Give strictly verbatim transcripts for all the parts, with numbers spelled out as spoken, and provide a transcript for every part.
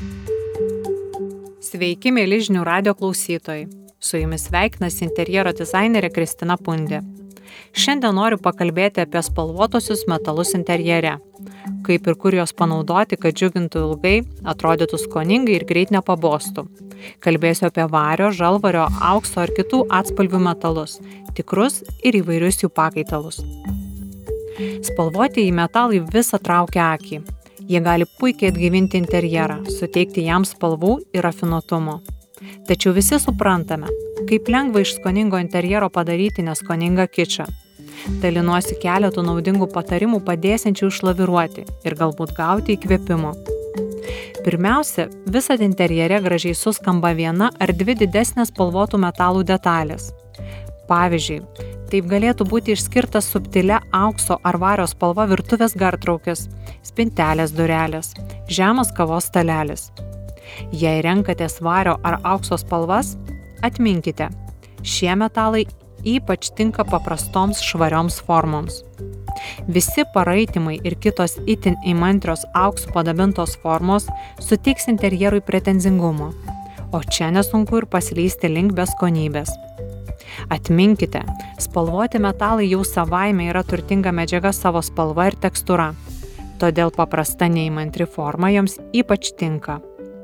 Sveiki, mėly žinių radijo klausytojai. Su jumis sveikinasi interjero dizainerė Kristina Pundė. Šiandien noriu pakalbėti apie spalvotosius metalus interjere. Kaip ir kur juos panaudoti, kad džiugintų ilgai, atrodytų skoningai ir greit nepabostų. Kalbėsiu apie vario, žalvario, aukso ar kitų atspalvių metalus, tikrus ir įvairius jų pakaitalus. Spalvotieji metalai visą traukia akį. Jie gali puikiai atgaivinti interjerą, suteikti jam spalvų ir rafinuotumo. Tačiau visi suprantame, kaip lengva iš skoningo interjero padaryti neskoningą kičą. Dalinuosi keletų naudingų patarimų padėsiančių išlaviruoti ir galbūt gauti įkvėpimo. Pirmiausia, visad interjere gražiai suskamba viena ar dvi didesnės spalvotų metalų detalės. Pavyzdžiui, taip galėtų būti išskirtas subtilia aukso ar vario spalva virtuvės gartraukis, spintelės durelės, žemas kavos stalelis. Jei renkatės vario ar aukso spalvas, atminkite, šie metalai ypač tinka paprastoms švarioms formoms. Visi paraitimai ir kitos itin įmantrios auksų padabintos formos suteiks interjerui pretenzingumo, o čia nesunku ir paslysti link beskonybės. Atminkite, spalvoti metalai jau savaime yra turtinga medžiaga savo spalva ir tekstūra, todėl paprasta neįmantri forma joms ypač tinka.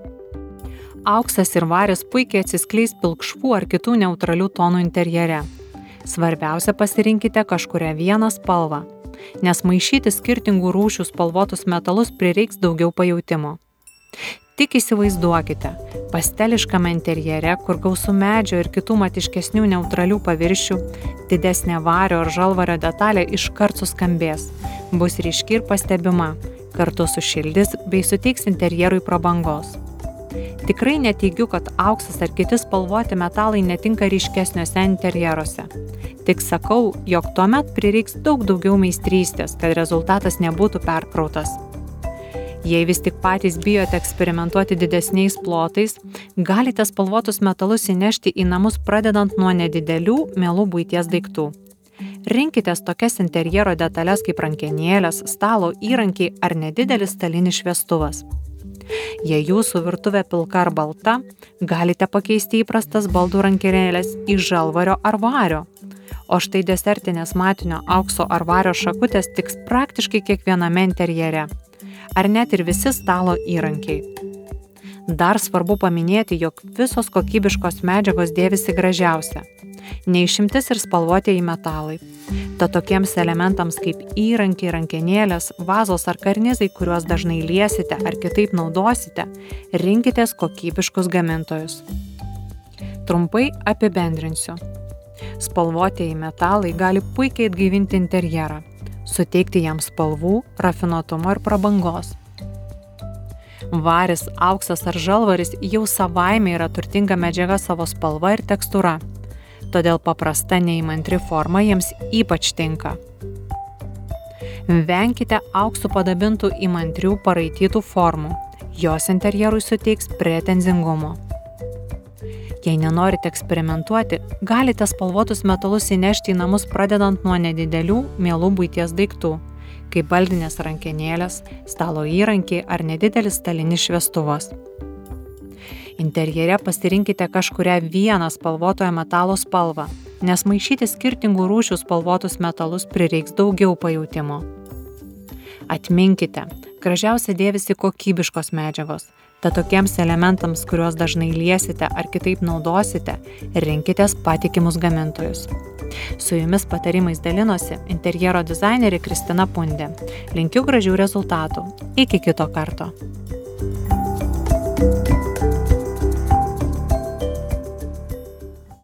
Auksas ir varis puikiai atsiskleis pilkšvų ar kitų neutralių tonų interjere. Svarbiausia, pasirinkite kažkurią vieną spalvą, nes maišyti skirtingų rūšių spalvotus metalus prireiks daugiau pajautimo. Tik įsivaizduokite, pasteliškame interjere, kur gausu medžio ir kitų matiškesnių neutralių paviršių, didesnė vario ar žalvario detalė iškart suskambės, bus ryški ir pastebima, kartu sušildys bei suteiks interjerui prabangos. Tikrai neteigiu, kad auksas ar kiti spalvoti metalai netinka ryškesniuose interjeruose. Tik sakau, jog tuomet prireiks daug daugiau meistrystės, kad rezultatas nebūtų perkrautas. Jei vis tik patys bijote eksperimentuoti didesniais plotais, galite spalvotus metalus įnešti į namus pradedant nuo nedidelių, mielų buities daiktų. Rinkitės tokias interjero detalės kaip rankenėlės, stalo įrankiai ar nedidelis stalinis šviestuvas. Jei jūsų virtuvė pilka ar balta, galite pakeisti įprastas baldų rankenėlės į žalvario ar vario. O štai desertinės matinio aukso ar vario šakutės tiks praktiškai kiekviename interjere, ar net ir visi stalo įrankiai. Dar svarbu paminėti, jog visos kokybiškos medžiagos dėvisi gražiausia. Neišimtis ir spalvotieji metalai. Tad tokiems elementams kaip įrankiai, rankenėlės, vazos ar karnizai, kuriuos dažnai liesite ar kitaip naudosite, rinkitės kokybiškus gamintojus. Trumpai apibendrinsiu. Spalvotieji metalai gali puikiai atgaivinti interjerą, suteikti jam spalvų, rafinuotumo ir prabangos. Varis, auksas ar žalvaris jau savaime yra turtinga medžiaga savo spalva ir tekstūra, todėl paprasta neįmantri forma jiems ypač tinka. Venkite auksų padabintų įmantrių paraitytų formų, jos interjerui suteiks pretenzingumo. Jei nenorite eksperimentuoti, galite spalvotus metalus įnešti į namus pradedant nuo nedidelių, mielų buities daiktų, kaip baldinės rankenėlės, stalo įrankiai ar nedidelis stalinis šviestuvas. Interjere pasirinkite kažkurią vieną spalvotojo metalo spalvą, nes maišyti skirtingų rūšių spalvotus metalus prireiks daugiau pajautimo. Atminkite, gražiausia dėvisi kokybiškos medžiagos, tad tokiems elementams, kuriuos dažnai liesite ar kitaip naudosite, rinkitės patikimus gamintojus. Su jumis patarimais dalinosi interjero dizainerė Kristina Pundė. Linkiu gražių rezultatų. Iki kito karto.